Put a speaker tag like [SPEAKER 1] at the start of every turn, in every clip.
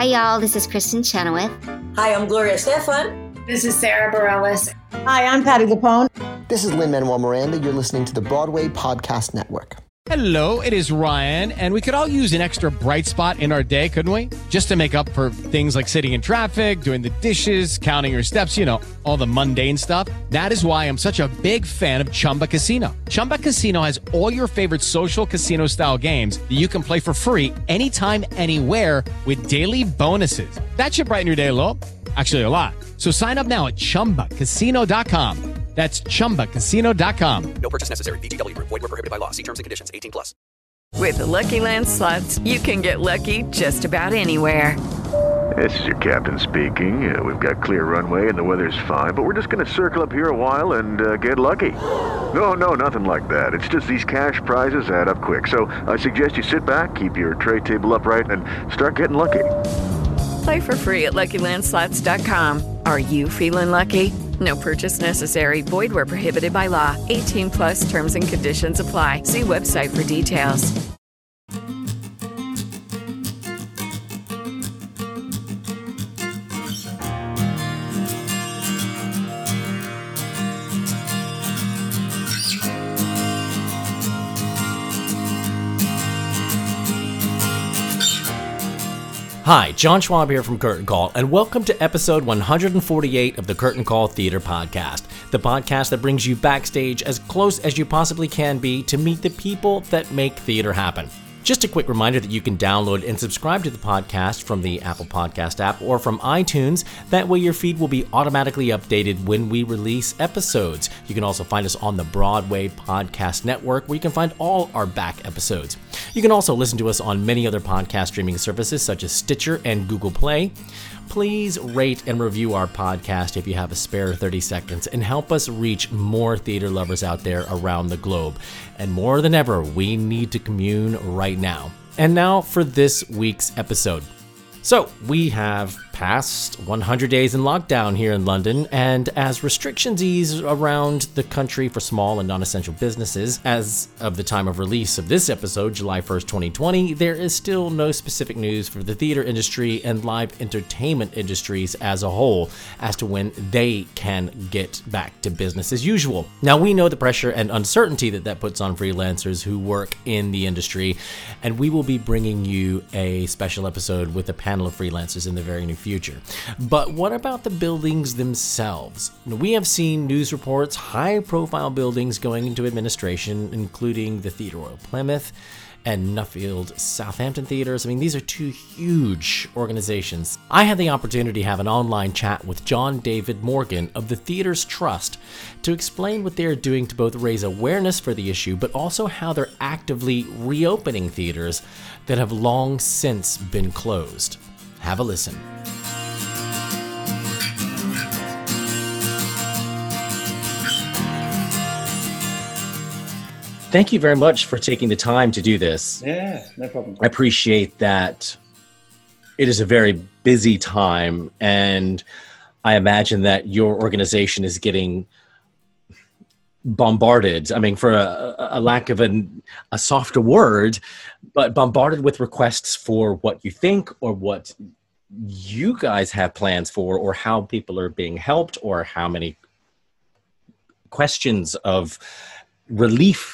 [SPEAKER 1] Hi, y'all. This is Kristen Chenoweth.
[SPEAKER 2] Hi, I'm Gloria Stefan.
[SPEAKER 3] This is Sarah Bareilles.
[SPEAKER 4] Hi, I'm Patti LuPone.
[SPEAKER 5] This is Lin-Manuel Miranda. You're listening to the Broadway Podcast Network.
[SPEAKER 6] Hello, it is Ryan, and we could all use an extra bright spot in our day, couldn't we? Just to make up for things like sitting in traffic, doing the dishes, counting your steps, you know, all the mundane stuff. That is why I'm such a big fan of Chumba Casino. Chumba Casino has all your favorite social casino-style games that you can play for free anytime, anywhere with daily bonuses. That should brighten your day a little. Actually, a lot. So sign up now at ChumbaCasino.com. That's ChumbaCasino.com.
[SPEAKER 7] No purchase necessary. VGW Group. Void where prohibited by law. See terms and conditions. 18+.
[SPEAKER 8] With the Lucky Land Slots, you can get lucky just about anywhere.
[SPEAKER 9] This is your captain speaking. We've got clear runway and the weather's fine, but we're just going to circle up here a while and get lucky. No, nothing like that. It's just these cash prizes add up quick. So I suggest you sit back, keep your tray table upright, and start getting lucky.
[SPEAKER 8] Play for free at LuckyLandSlots.com. Are you feeling lucky? No purchase necessary. Void where prohibited by law. 18+ terms and conditions apply. See website for details.
[SPEAKER 10] Hi, John Schwab here from Curtain Call, and welcome to episode 148 of the Curtain Call Theater Podcast, the podcast that brings you backstage as close as you possibly can be to meet the people that make theater happen. Just a quick reminder that you can download and subscribe to the podcast from the Apple Podcast app or from iTunes. That way your feed will be automatically updated when we release episodes. You can also find us on the Broadway Podcast Network, where you can find all our back episodes. You can also listen to us on many other podcast streaming services such as Stitcher and Google Play. Please rate and review our podcast if you have a spare 30 seconds and help us reach more theater lovers out there around the globe. And more than ever, we need to commune right now. And now for this week's episode. So, we have passed 100 days in lockdown here in London, and as restrictions ease around the country for small and non-essential businesses, as of the time of release of this episode, July 1st, 2020, there is still no specific news for the theater industry and live entertainment industries as a whole as to when they can get back to business as usual. Now, we know the pressure and uncertainty that puts on freelancers who work in the industry, and we will be bringing you a special episode with a panel of freelancers in the very near future. But what about the buildings themselves? We have seen news reports, high-profile buildings going into administration, including the Theatre Royal Plymouth and Nuffield Southampton Theatres. I mean, these are two huge organizations. I had the opportunity to have an online chat with John David Morgan of the Theatres Trust to explain what they're doing to both raise awareness for the issue, but also how they're actively reopening theaters that have long since been closed. Have a listen. Thank you very much for taking the time to do this.
[SPEAKER 11] Yeah, no problem.
[SPEAKER 10] I appreciate that. It is a very busy time, and I imagine that your organization is getting bombarded. I mean, for a lack of a softer word, but bombarded with requests for what you think or what you guys have plans for, or how people are being helped, or how many questions of relief.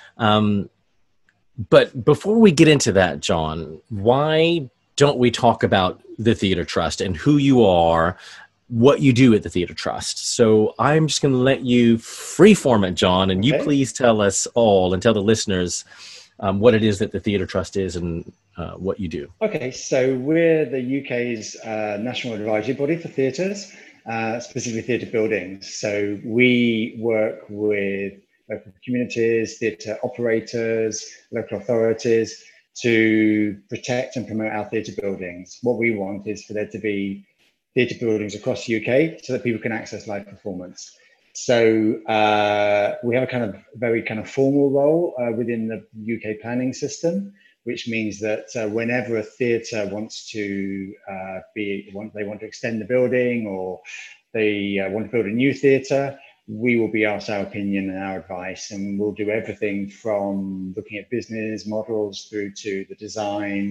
[SPEAKER 10] But before we get into that, John, why don't we talk about the Theatre Trust and who you are, what you do at the Theatre Trust? So I'm just going to let you freeform it, John, and you please tell us all and tell the listeners what it is that the Theatre Trust is and what you do.
[SPEAKER 11] Okay, so we're the UK's national advisory body for theatres, specifically theatre buildings. So we work with local communities, theatre operators, local authorities to protect and promote our theatre buildings. What we want is for there to be theatre buildings across the UK so that people can access live performance. So we have a kind of very kind of formal role within the UK planning system, which means that whenever a theatre wants to they want to extend the building, or they want to build a new theatre, we will be asked our opinion and our advice, and we'll do everything from looking at business models through to the design,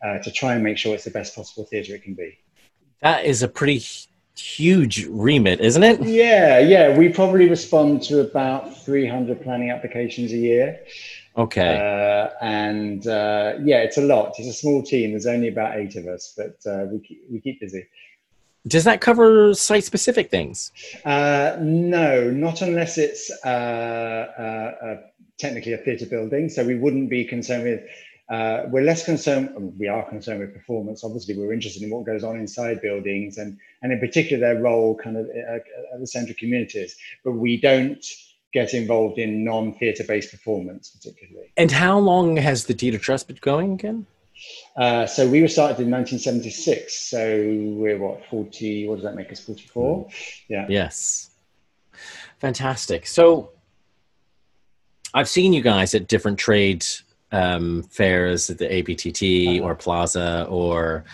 [SPEAKER 11] to try and make sure it's the best possible theatre it can be.
[SPEAKER 10] That is a pretty huge remit, isn't it?
[SPEAKER 11] Yeah. We probably respond to about 300 planning applications a year.
[SPEAKER 10] Okay.
[SPEAKER 11] It's a lot. It's a small team. There's only about 8 of us, but we keep busy.
[SPEAKER 10] Does that cover site-specific things?
[SPEAKER 11] No, not unless it's technically a theatre building. So we wouldn't be concerned with. We're less concerned. I mean, we are concerned with performance. Obviously, we're interested in what goes on inside buildings, and in particular their role, kind of at the centre of communities. But we don't get involved in non-theatre-based performance, particularly.
[SPEAKER 10] And how long has the Theatre Trust been going again?
[SPEAKER 11] So we were started in 1976. So we're 40? What does that make us? 44? Yeah.
[SPEAKER 10] Yes. Fantastic. So I've seen you guys at different trade fairs at the ABTT or Plaza or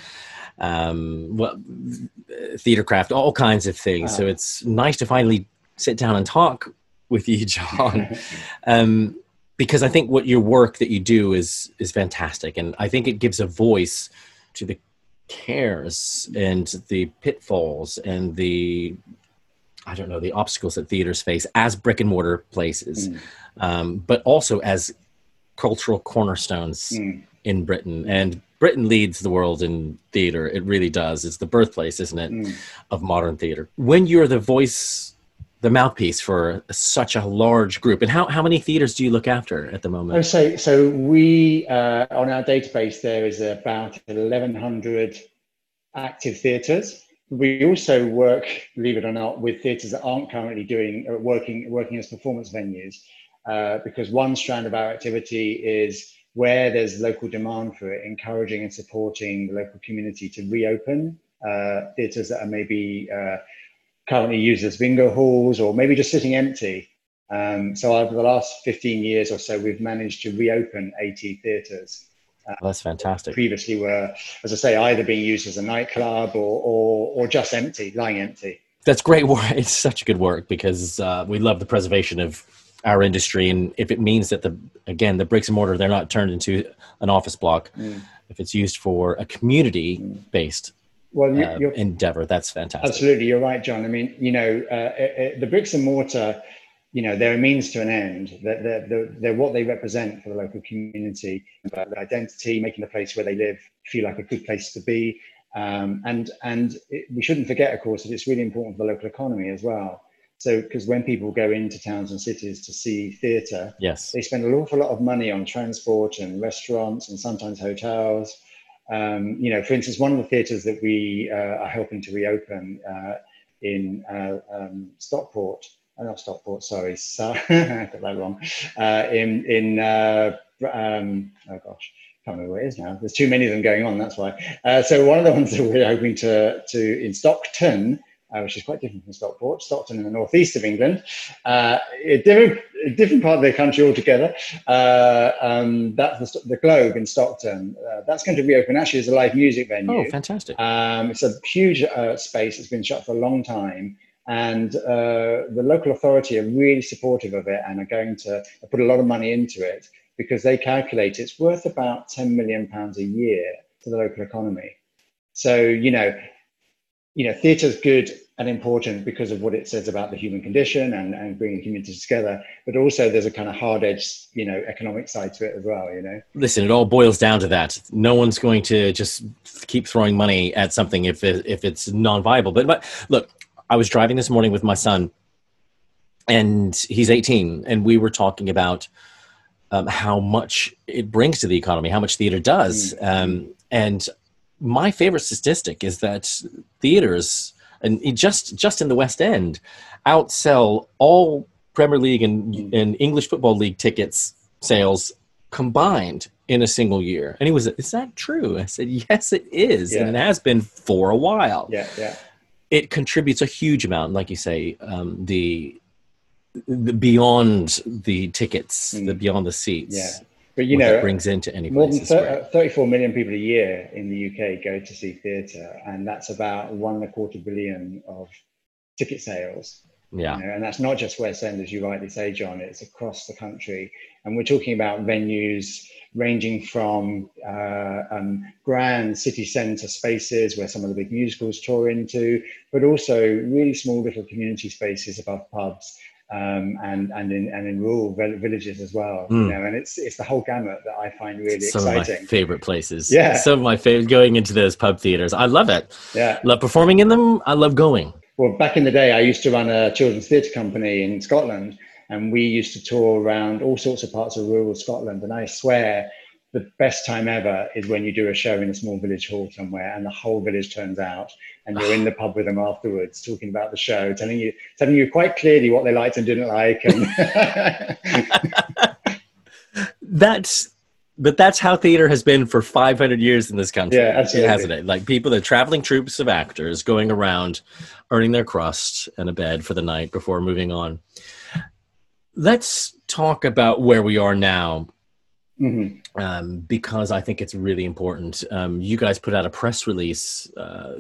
[SPEAKER 10] Theatrecraft, all kinds of things. So it's nice to finally sit down and talk with you, John, because I think what your work that you do is fantastic, and I think it gives a voice to the cares and the pitfalls and the obstacles that theaters face as brick and mortar places, but also as cultural cornerstones in Britain. And Britain leads the world in theater. It really does. It's the birthplace, isn't it, of modern theater. When you're the voice, the mouthpiece for such a large group, and how many theaters do you look after at the moment?
[SPEAKER 11] So we, on our database, there is about 1,100 active theatres. We also work, believe it or not, with theatres that aren't currently working as performance venues. Because one strand of our activity is where there's local demand for it, encouraging and supporting the local community to reopen theatres that are maybe currently used as bingo halls or maybe just sitting empty. So over the last 15 years or so, we've managed to reopen 80 theatres.
[SPEAKER 10] That's fantastic.
[SPEAKER 11] Previously were, as I say, either being used as a nightclub or just empty, lying empty.
[SPEAKER 10] That's great work. It's such good work because we love the preservation of our industry, and if it means that the bricks and mortar, they're not turned into an office block, if it's used for a community-based endeavor, that's fantastic.
[SPEAKER 11] Absolutely, you're right, John. I mean, the bricks and mortar, they're a means to an end. They're what they represent for the local community, about the identity, making the place where they live feel like a good place to be, we shouldn't forget, of course, that it's really important for the local economy as well. So, because when people go into towns and cities to see theatre,
[SPEAKER 10] yes,
[SPEAKER 11] they spend an awful lot of money on transport and restaurants and sometimes hotels. For instance, one of the theatres that we are helping to reopen in Stockport, not Stockport, sorry, I got that wrong. Oh gosh, can't remember where it is now. There's too many of them going on, that's why. So one of the ones that we're hoping to in Stockton, which is quite different from Stockport, Stockton in the northeast of England, a different part of the country altogether. That's the Globe in Stockton. That's going to reopen actually as a live music venue.
[SPEAKER 10] Oh, fantastic.
[SPEAKER 11] It's a huge space. It's been shut for a long time. And the local authority are really supportive of it and are going to put a lot of money into it because they calculate it's worth about £10 million a year to the local economy. So, theatre's good and important because of what it says about the human condition and bringing communities together, but also there's a kind of hard-edged, economic side to it as well,
[SPEAKER 10] Listen, it all boils down to that. No one's going to just keep throwing money at something if it's non-viable. But look, I was driving this morning with my son, and he's 18, and we were talking about how much it brings to the economy, how much theater does. And my favorite statistic is that theaters, and just in the West End, outsell all Premier League and English Football League tickets sales combined in a single year. And he was, is that true? I said, yes, it is. Yeah. And it has been for a while.
[SPEAKER 11] Yeah.
[SPEAKER 10] It contributes a huge amount, like you say, the beyond the tickets, the beyond the seats.
[SPEAKER 11] Yeah. But
[SPEAKER 10] it brings into any
[SPEAKER 11] more
[SPEAKER 10] place.
[SPEAKER 11] than 34 million people a year in the UK go to see theatre, and that's about $1.25 billion of ticket sales.
[SPEAKER 10] Yeah.
[SPEAKER 11] And that's not just West End, as you rightly say, John, it's across the country. And we're talking about venues ranging from grand city centre spaces where some of the big musicals tour into, but also really small little community spaces above pubs, and in rural villages as well. And it's the whole gamut that I find really
[SPEAKER 10] some
[SPEAKER 11] exciting.
[SPEAKER 10] Some of my favorite places.
[SPEAKER 11] Yeah.
[SPEAKER 10] Some of my favorite, going into those pub theaters. I love it.
[SPEAKER 11] Yeah.
[SPEAKER 10] Love performing in them. I love going.
[SPEAKER 11] Well, back in the day, I used to run a children's theatre company in Scotland, and we used to tour around all sorts of parts of rural Scotland. And I swear the best time ever is when you do a show in a small village hall somewhere and the whole village turns out and you're in the pub with them afterwards, talking about the show, telling you quite clearly what they liked and didn't like.
[SPEAKER 10] But that's how theater has been for 500 years in this country.
[SPEAKER 11] Yeah, absolutely.
[SPEAKER 10] Hasn't it? Like people, the traveling troops of actors going around earning their crust and a bed for the night before moving on. Let's talk about where we are now, because I think it's really important. You guys put out a press release a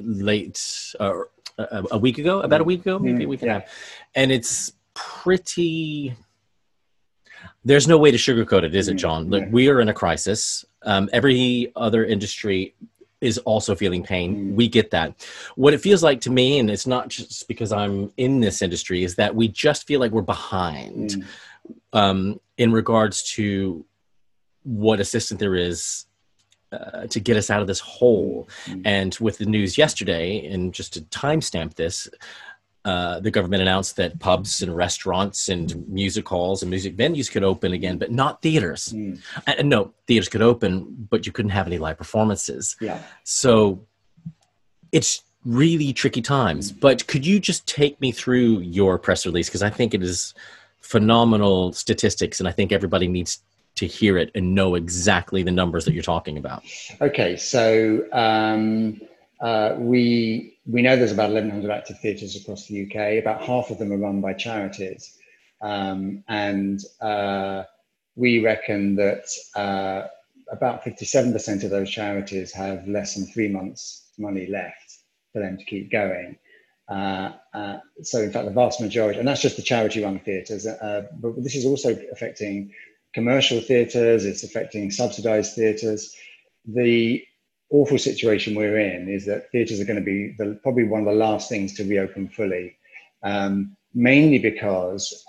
[SPEAKER 10] week ago, about a week ago, maybe a week and a half. And it's pretty... There's no way to sugarcoat it, is it, John? Look, we are in a crisis. Every other industry is also feeling pain. We get that. What it feels like to me, and it's not just because I'm in this industry, is that we just feel like we're behind in regards to what assistance there is to get us out of this hole. And with the news yesterday, and just to timestamp this, the government announced that pubs and restaurants and music halls and music venues could open again, but not theaters. And no, theaters could open, but you couldn't have any live performances.
[SPEAKER 11] Yeah.
[SPEAKER 10] So it's really tricky times. But could you just take me through your press release? Because I think it is phenomenal statistics, and I think everybody needs to hear it and know exactly the numbers that you're talking about.
[SPEAKER 11] Okay, so we know there's about 1,100 active theatres across the UK. About half of them are run by charities. And we reckon that about 57% of those charities have less than 3 months' money left for them to keep going. So in fact, the vast majority, and that's just the charity-run theatres, but this is also affecting commercial theatres, it's affecting subsidised theatres. The awful situation we're in is that theatres are going to be probably one of the last things to reopen fully, mainly because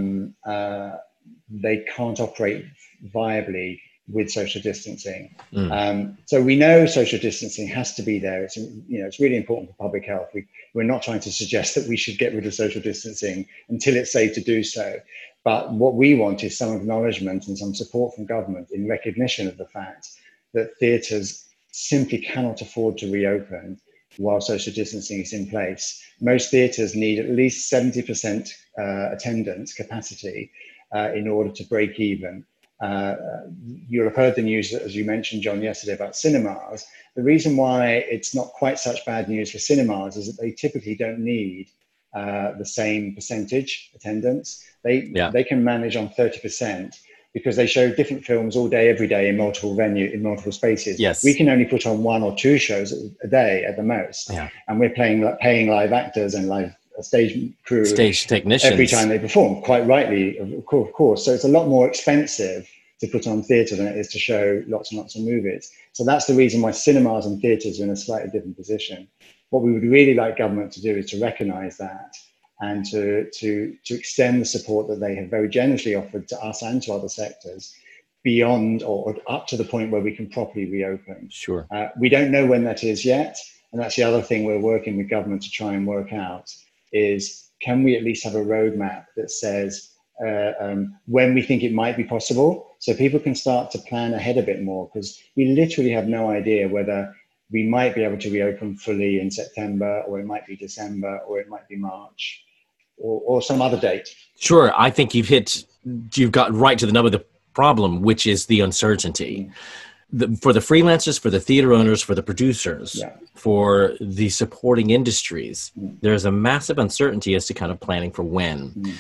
[SPEAKER 11] they can't operate viably with social distancing. So we know social distancing has to be there. It's really important for public health. We're not trying to suggest that we should get rid of social distancing until it's safe to do so. But what we want is some acknowledgement and some support from government in recognition of the fact that theatres simply cannot afford to reopen while social distancing is in place. Most theatres need at least 70% attendance capacity in order to break even. You'll have heard the news, as you mentioned, John, yesterday about cinemas. The reason why it's not quite such bad news for cinemas is that they typically don't need the same percentage attendance. They can manage on 30%. Because they show different films all day, every day in multiple multiple spaces.
[SPEAKER 10] Yes.
[SPEAKER 11] We can only put on 1 or 2 shows a day at the most.
[SPEAKER 10] Yeah.
[SPEAKER 11] And we're paying live actors and live stage crew,
[SPEAKER 10] stage technicians
[SPEAKER 11] every time they perform, quite rightly, of course. So it's a lot more expensive to put on theatre than it is to show lots and lots of movies. So that's the reason why cinemas and theatres are in a slightly different position. What we would really like government to do is to recognise that, and to extend the support that they have very generously offered to us and to other sectors beyond or up to the point where we can properly reopen.
[SPEAKER 10] Sure.
[SPEAKER 11] We don't know when that is yet. And that's the other thing we're working with government to try and work out is, can we at least have a roadmap that says when we think it might be possible, so people can start to plan ahead a bit more, because we literally have no idea whether we might be able to reopen fully in September, or it might be December, or it might be March. Or some other date.
[SPEAKER 10] Sure. I think you've got right to the nub of the problem, which is the uncertainty. For the freelancers, for the theater owners, for the producers, for the supporting industries, there's a massive uncertainty as to kind of planning for when.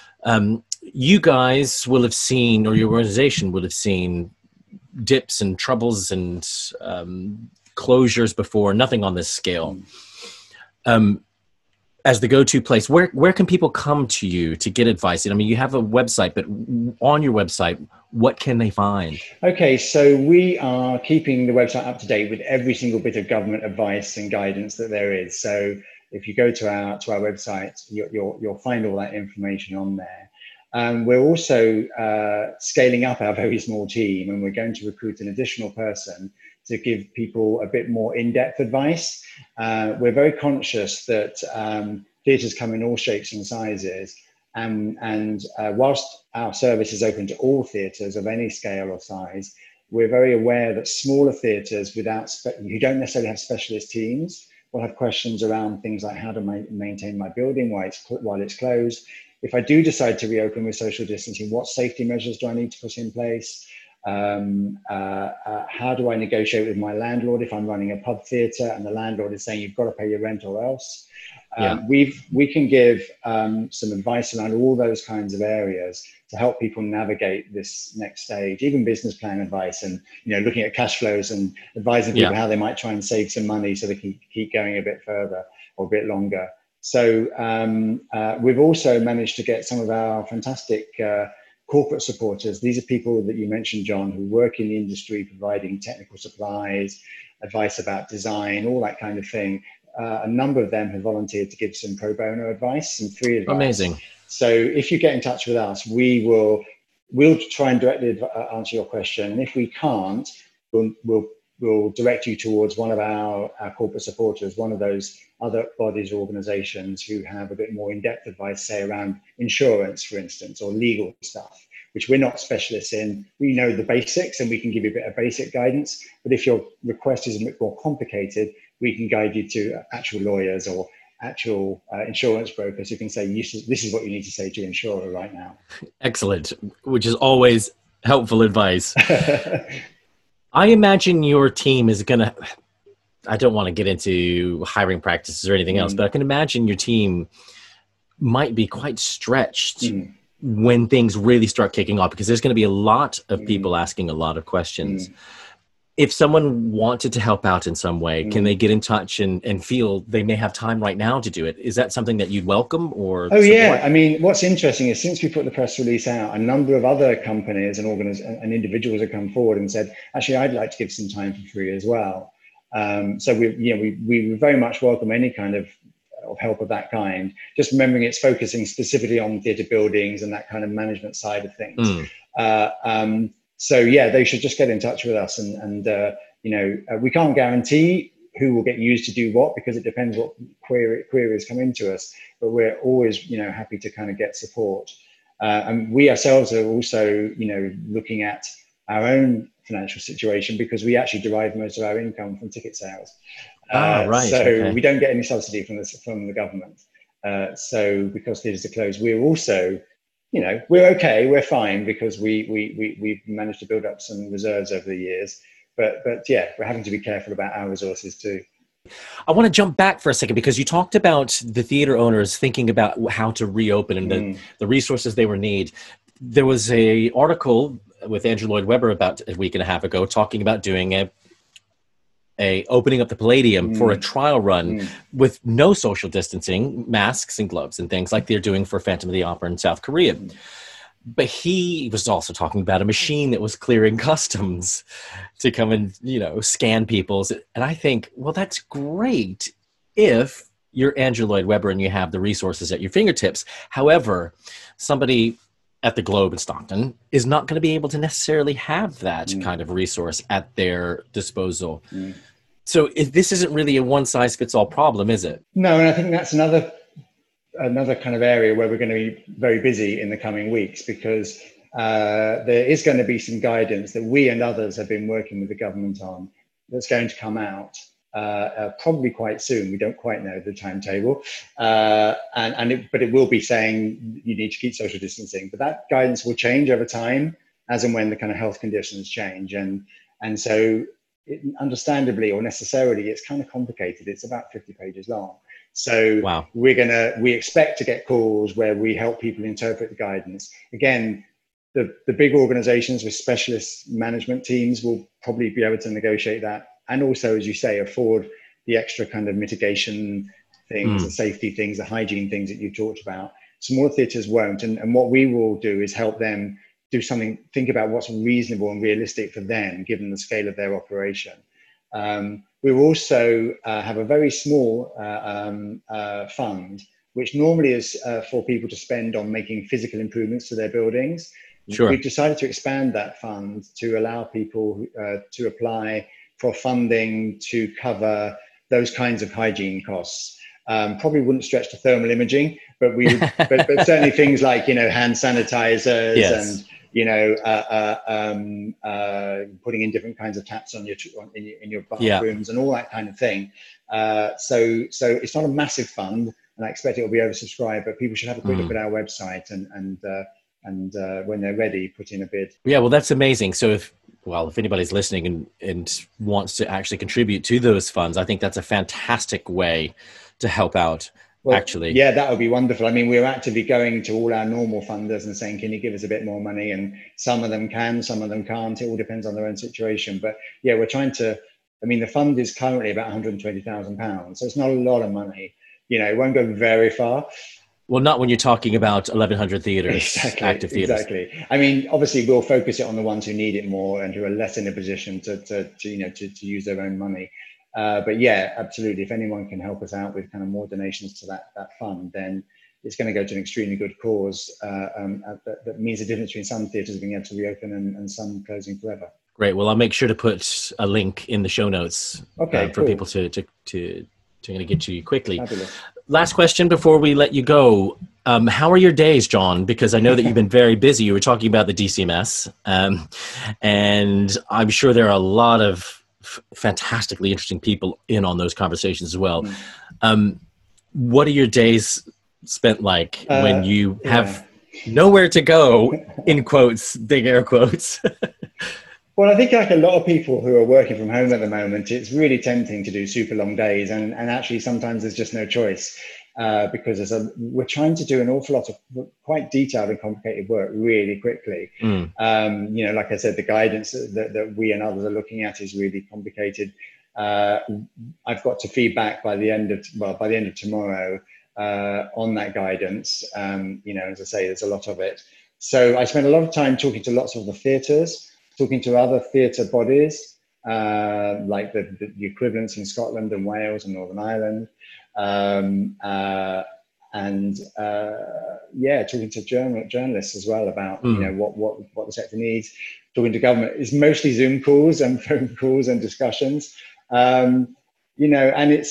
[SPEAKER 10] You guys will have seen, or your organization will have seen, dips and troubles and closures before, nothing on this scale. as the go-to place, where can people come to you to get advice? I mean, you have a website, but on your website, what can they find?
[SPEAKER 11] Okay, so we are keeping the website up to date with every single bit of government advice and guidance that there is. So if you go to our website, you'll find all that information on there. We're also scaling up our very small team, and we're going to recruit an additional person to give people a bit more in-depth advice. We're very conscious that theatres come in all shapes and sizes, and whilst our service is open to all theatres of any scale or size, we're very aware that smaller theatres who don't necessarily have specialist teams will have questions around things like how to maintain my building while it's closed. If I do decide to reopen with social distancing, what safety measures do I need to put in place? How do I negotiate with my landlord if I'm running a pub theatre and the landlord is saying you've got to pay your rent or else? We can give some advice around all those kinds of areas to help people navigate this next stage, even business plan advice and looking at cash flows and advising people how they might try and save some money so they can keep going a bit further or a bit longer. So we've also managed to get some of our fantastic corporate supporters. These are people that you mentioned, John, who work in the industry providing technical supplies, advice about design, all that kind of thing. A number of them have volunteered to give some pro bono advice, some free advice.
[SPEAKER 10] Amazing.
[SPEAKER 11] So if you get in touch with us, we'll try and directly answer your question. And if we can't, we'll direct you towards one of our corporate supporters, one of those other bodies or organizations who have a bit more in-depth advice, say around insurance, for instance, or legal stuff, which we're not specialists in. We know the basics and we can give you a bit of basic guidance. But if your request is a bit more complicated, we can guide you to actual lawyers or actual insurance brokers who can say, this is what you need to say to your insurer right now.
[SPEAKER 10] Excellent, which is always helpful advice. I imagine your team is going to, I don't want to get into hiring practices or anything else, but I can imagine your team might be quite stretched when things really start kicking off, because there's going to be a lot of people asking a lot of questions. If someone wanted to help out in some way, can they get in touch and feel they may have time right now to do it? Is that something that you'd welcome or support?
[SPEAKER 11] Yeah. I mean, what's interesting is since we put the press release out, a number of other companies and individuals have come forward and said, actually, I'd like to give some time for free as well. So we very much welcome any kind of help of that kind. Just remembering it's focusing specifically on theatre buildings and that kind of management side of things. So yeah, they should just get in touch with us, and we can't guarantee who will get used to do what, because it depends what queries come into us. But we're always happy to kind of get support. And we ourselves are also looking at our own financial situation, because we actually derive most of our income from ticket sales. We don't get any subsidy from the government. So because theatres are closed, we're also we're okay, we're fine, because we've managed to build up some reserves over the years. But yeah, we're having to be careful about our resources too.
[SPEAKER 10] I want to jump back for a second, because you talked about the theater owners thinking about how to reopen and the resources they would need. There was an article with Andrew Lloyd Webber about a week and a half ago talking about doing a opening up the Palladium for a trial run with no social distancing, masks and gloves and things like they're doing for Phantom of the Opera in South Korea. But he was also talking about a machine that was clearing customs to come and, scan people's. And I think, well, that's great if you're Andrew Lloyd Webber and you have the resources at your fingertips. However, somebody at the Globe in Stockton is not going to be able to necessarily have that kind of resource at their disposal. So this isn't really a one-size-fits-all problem, is it?
[SPEAKER 11] No, and I think that's another kind of area where we're going to be very busy in the coming weeks, because there is going to be some guidance that we and others have been working with the government on that's going to come out probably quite soon. We don't quite know the timetable, but it will be saying you need to keep social distancing. But that guidance will change over time as and when the kind of health conditions change, and so understandably or necessarily, it's kind of complicated. It's about 50 pages long. So wow. we expect to get calls where we help people interpret the guidance. Again, the big organizations with specialist management teams will probably be able to negotiate that, and also, as you say, afford the extra kind of mitigation things, the safety things, the hygiene things that you talked about. Smaller theatres won't. And what we will do is help them do something, think about what's reasonable and realistic for them, given the scale of their operation. We will also have a very small fund, which normally is for people to spend on making physical improvements to their buildings.
[SPEAKER 10] Sure.
[SPEAKER 11] We've decided to expand that fund to allow people to apply for funding to cover those kinds of hygiene costs. Probably wouldn't stretch to thermal imaging, but but certainly things like, hand sanitizers, yes, and putting in different kinds of taps in your bathrooms, and all that kind of thing. So it's not a massive fund, and I expect it will be oversubscribed, but people should have a quick look at our website and when they're ready, put in a bid.
[SPEAKER 10] Yeah, well, that's amazing. So if anybody's listening and wants to actually contribute to those funds, I think that's a fantastic way to help out. Well, actually,
[SPEAKER 11] yeah, that would be wonderful. I mean, we're actively going to all our normal funders and saying, can you give us a bit more money? And some of them can, some of them can't. It all depends on their own situation. But yeah, we're trying to, the fund is currently about £120,000. So it's not a lot of money. It won't go very far.
[SPEAKER 10] Well, not when you're talking about 1,100 theaters,
[SPEAKER 11] exactly,
[SPEAKER 10] active theaters.
[SPEAKER 11] Exactly. Obviously, we'll focus it on the ones who need it more and who are less in a position to use their own money. But yeah, absolutely. If anyone can help us out with kind of more donations to that fund, then it's going to go to an extremely good cause that means the difference between some theatres being able to reopen and some closing forever.
[SPEAKER 10] Great. Well, I'll make sure to put a link in the show notes for people to get to you quickly.
[SPEAKER 11] Fabulous.
[SPEAKER 10] Last question before we let you go. How are your days, John? Because I know that you've been very busy. You were talking about the DCMS, and I'm sure there are a lot of fantastically interesting people in on those conversations as well. What are your days spent like when you have nowhere to go, in quotes, big air quotes?
[SPEAKER 11] Well, I think like a lot of people who are working from home at the moment, it's really tempting to do super long days. And actually, sometimes there's just no choice because we're trying to do an awful lot of quite detailed and complicated work really quickly. Like I said, the guidance that we and others are looking at is really complicated. I've got to feedback by the end of tomorrow on that guidance. As I say, there's a lot of it. So I spent a lot of time talking to lots of the theatres, talking to other theatre bodies, like the equivalents in Scotland and Wales and Northern Ireland, talking to journalists as well about what the sector needs. Talking to government. It's mostly Zoom calls and phone calls and discussions, and it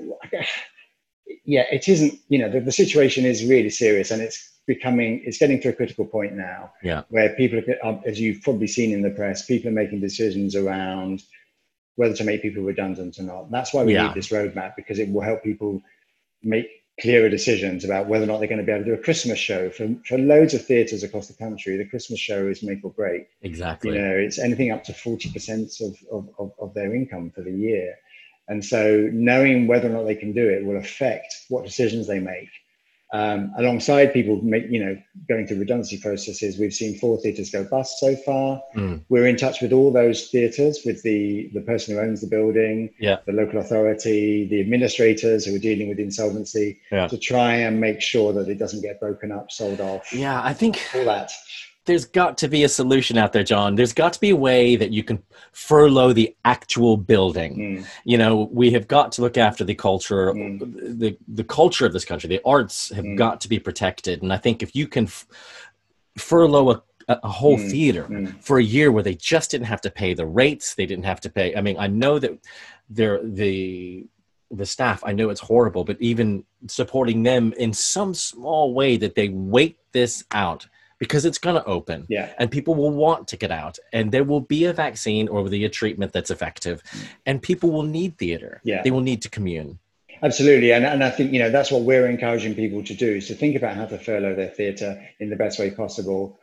[SPEAKER 11] isn't. The situation is really serious, and it's getting to a critical point now, where people are, as you've probably seen in the press, people are making decisions around whether to make people redundant or not. That's why we need this roadmap, because it will help people make clearer decisions about whether or not they're going to be able to do a Christmas show. For loads of theatres across the country, the Christmas show is make or break.
[SPEAKER 10] Exactly.
[SPEAKER 11] It's anything up to 40% of their income for the year. And so knowing whether or not they can do it will affect what decisions they make. Alongside people going through redundancy processes, we've seen 4 theatres go bust so far. We're in touch with all those theatres, with the person who owns the building, the local authority, the administrators who are dealing with insolvency, to try and make sure that it doesn't get broken up, sold off.
[SPEAKER 10] Yeah, I think
[SPEAKER 11] all that.
[SPEAKER 10] There's got to be a solution out there, John. There's got to be a way that you can furlough the actual building. We have got to look after the culture, the culture of this country. The arts have got to be protected. And I think if you can furlough a whole theater for a year where they just didn't have to pay the rates, they didn't have to pay. I mean, I know that the staff, I know it's horrible, but even supporting them in some small way that they wait this out, because it's going to open and people will want to get out, and there will be a vaccine or a treatment that's effective, and people will need theater. They will need to commune.
[SPEAKER 11] Absolutely. And I think, that's what we're encouraging people to do, is to think about how to furlough their theatre in the best way possible.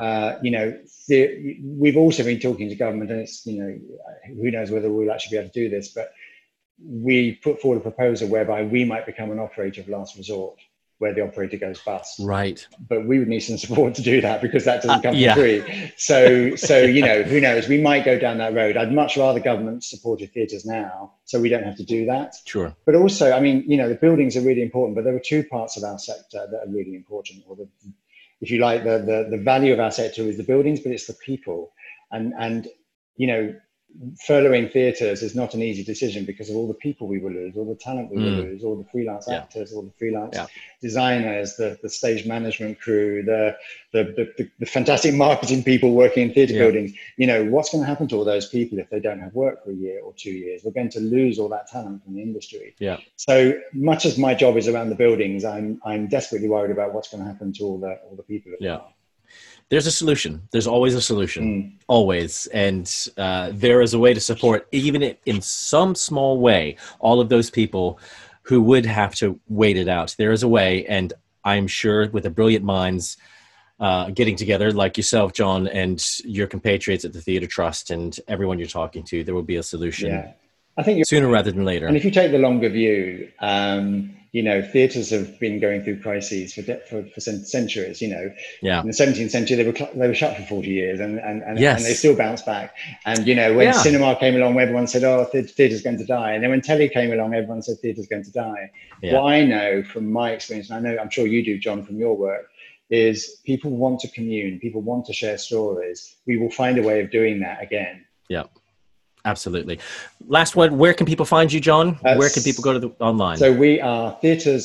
[SPEAKER 11] We've also been talking to government, and it's, who knows whether we'll actually be able to do this, but we put forward a proposal whereby we might become an operator of last resort. where the operator goes bust.
[SPEAKER 10] Right.
[SPEAKER 11] But we would need some support to do that because that doesn't come for free. So you know, who knows? We might go down that road. I'd much rather government supported theatres now, so we don't have to do that.
[SPEAKER 10] Sure.
[SPEAKER 11] But also, I mean, you know, the buildings are really important, but there are two parts of our sector that are really important. Or if you like, the value of our sector is the buildings, but it's the people. And you know, furloughing theatres is not an easy decision because of all the people we will lose, all the talent we will lose, all the freelance actors, all the freelance designers, the stage management crew, the fantastic marketing people working in theatre buildings. You know, what's going to happen to all those people if they don't have work for a year or 2 years? We're going to lose all that talent from the industry. Yeah. So much as my job is around the buildings, I'm desperately worried about what's going to happen to all the people.
[SPEAKER 10] There's a solution. There's always a solution, always. And there is a way to support, even in some small way, all of those people who would have to wait it out. There is a way, and I'm sure with the brilliant minds getting together like yourself, John, and your compatriots at the Theatre Trust and everyone you're talking to, there will be a solution.
[SPEAKER 11] Yeah. I think
[SPEAKER 10] sooner rather than later.
[SPEAKER 11] And if you take the longer view, you know, theatres have been going through crises for centuries. You know, in the 17th century they were shut for 40 years, and they still bounced back. And you know, when cinema came along, everyone said, "Oh, theatre's going to die." And then when telly came along, everyone said theatre's going to die. What I know from my experience, and I'm sure you do, John, from your work, is people want to commune, people want to share stories. We will find a way of doing that again.
[SPEAKER 10] Yeah. Absolutely. Last one, where can people find you, John? Where can people go to online?
[SPEAKER 11] So we are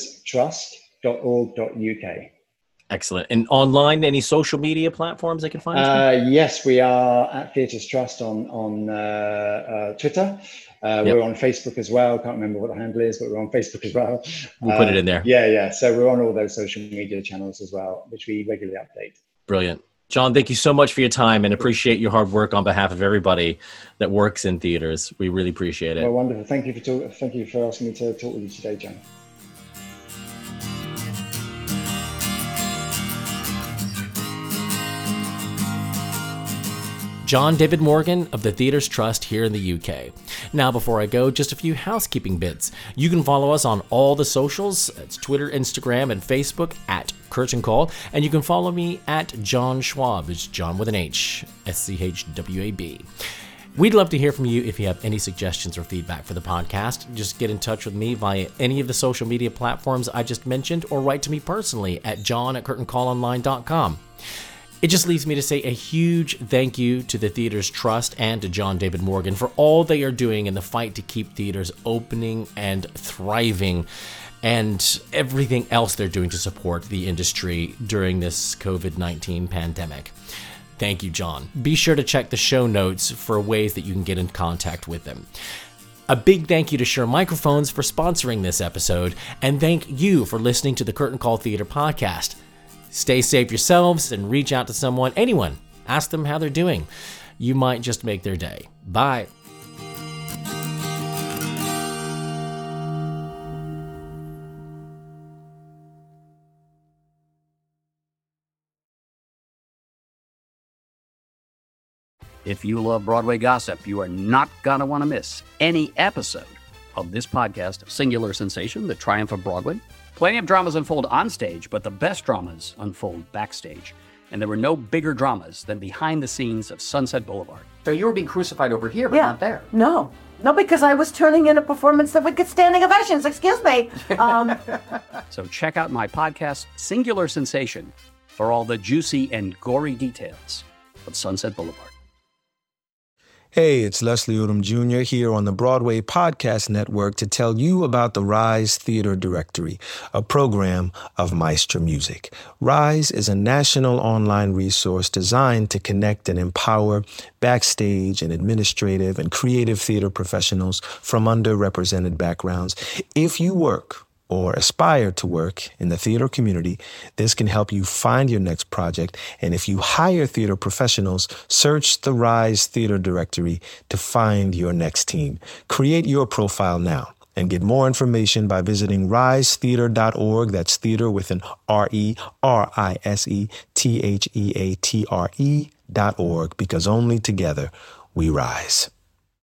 [SPEAKER 11] theatrestrust.org.uk.
[SPEAKER 10] Excellent. And online, any social media platforms they can find you?
[SPEAKER 11] Yes, we are at Theatres Trust on Twitter. We're on Facebook as well. Can't remember what the handle is, but we're on Facebook as well.
[SPEAKER 10] We'll put it in there.
[SPEAKER 11] Yeah. So we're on all those social media channels as well, which we regularly update.
[SPEAKER 10] Brilliant. John, thank you so much for your time and appreciate your hard work on behalf of everybody that works in theaters. We really appreciate it.
[SPEAKER 11] Well, wonderful. Thank you for asking me to talk with you today, John.
[SPEAKER 10] John David Morgan of the Theatres Trust here in the UK. Now, before I go, just a few housekeeping bits. You can follow us on all the socials. It's Twitter, Instagram, and Facebook at Curtain Call. And you can follow me at John Schwab. It's John with an H, SCHWAB. We'd love to hear from you if you have any suggestions or feedback for the podcast. Just get in touch with me via any of the social media platforms I just mentioned, or write to me personally at john@curtaincallonline.com. It just leaves me to say a huge thank you to the Theatres Trust and to John David Morgan for all they are doing in the fight to keep theaters opening and thriving, and everything else they're doing to support the industry during this COVID-19 pandemic. Thank you, John. Be sure to check the show notes for ways that you can get in contact with them. A big thank you to Shure Microphones for sponsoring this episode, and thank you for listening to the Curtain Call Theater podcast. Stay safe yourselves and reach out to someone, anyone. Ask them how they're doing. You might just make their day. Bye.
[SPEAKER 3] If you love Broadway gossip, you are not going to want to miss any episode of this podcast, Singular Sensation, The Triumph of Broadway. Plenty of dramas unfold on stage, but the best dramas unfold backstage. And there were no bigger dramas than behind the scenes of Sunset Boulevard.
[SPEAKER 4] So you were being crucified over here, but not there.
[SPEAKER 12] No, because I was turning in a performance that would get standing ovations. Excuse me.
[SPEAKER 3] So check out my podcast, Singular Sensation, for all the juicy and gory details of Sunset Boulevard.
[SPEAKER 13] Hey, it's Leslie Odom Jr. here on the Broadway Podcast Network to tell you about the Rise Theater Directory, a program of Maestro Music. Rise is a national online resource designed to connect and empower backstage and administrative and creative theater professionals from underrepresented backgrounds. If you work or aspire to work in the theater community, this can help you find your next project. And if you hire theater professionals, search the Rise Theater Directory to find your next team. Create your profile now and get more information by visiting risetheater.org. That's theater with an RERISETHEATRE.org, because only together we rise.